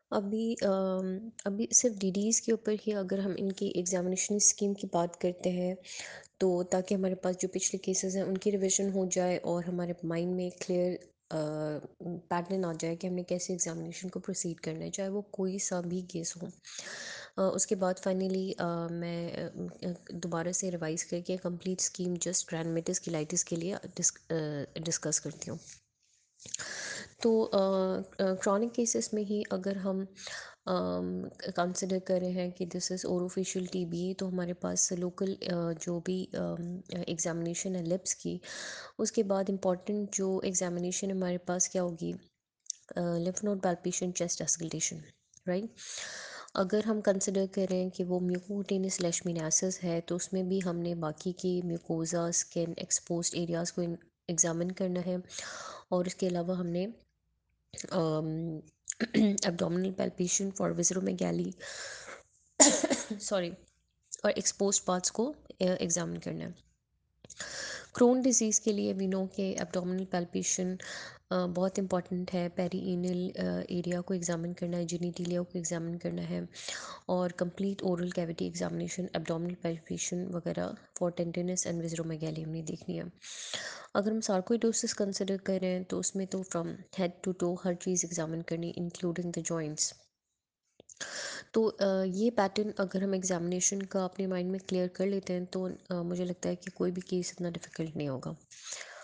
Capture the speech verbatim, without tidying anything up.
अभी अम, अभी सिर्फ डीडीज़ के ऊपर ही अगर हम इनकी एग्जामिनेशन स्कीम की बात करते हैं, तो ताकि हमारे पास जो पिछले केसेस हैं उनकी रिवीजन हो जाए और हमारे माइंड में एक क्लियर पैटर्न आ जाए कि हमने कैसे एग्जामिनेशन को प्रोसीड करना है, चाहे वो कोई सा भी केस हो। अ, उसके बाद फाइनली मैं अ, अ, दोबारा से रिवाइज करके complete scheme just grand colitis के लिए डिस्कस करती हूँ। तो क्रॉनिक केसेस में ही अगर हम कंसिडर कर रहे हैं कि दिस इज़ ओरोफेशियल टीबी, तो हमारे पास लोकल जो भी एग्जामिनेशन है लिप्स की, उसके बाद इम्पॉर्टेंट जो एग्जामिनेशन हमारे पास क्या होगी, lymph node palpation, chest auscultation, right. अगर हम कंसिडर करें कि वो म्यूकोकुटेनियस लेशमिनासिस है, तो उसमें भी हमने बाकी की म्यूकोजा, स्किन, एक्सपोज्ड एरियाज़ को एग्जामिन करना है। और उसके अलावा हमने abdominal palpation for visceromegaly sorry और एक्सपोज्ड पार्ट्स को एग्जामिन करना है। क्रोन डिजीज़ के लिए वी नो के एब्डोमिनल पैल्पेशन बहुत इंपॉर्टेंट है, पेरीइनल एरिया को एग्जामिन करना है, जेनिटिलिया को एग्जामिन करना है, और complete oral cavity examination, abdominal palpation वगैरह फॉर टेंडरनेस एंड विज़रोमेगाली हमने देखनी है। अगर हम सार्कोइडोसिस कंसिडर करें तो उसमें तो फ्रॉम हेड टू टो हर चीज़ एग्जामिन करनी, इंक्लूडिंग द जॉइंट्स। तो अ, ये पैटर्न अगर हम एग्जामिनेशन का अपने माइंड में क्लियर कर लेते हैं, तो अ, मुझे लगता है कि कोई भी केस इतना डिफ़िकल्ट नहीं होगा।